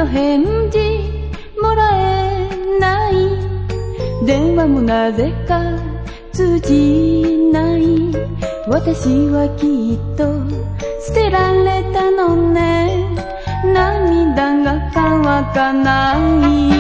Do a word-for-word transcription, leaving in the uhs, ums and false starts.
返事もらえない、電話もなぜか通じない、私はきっと捨てられたのね、涙が乾かない。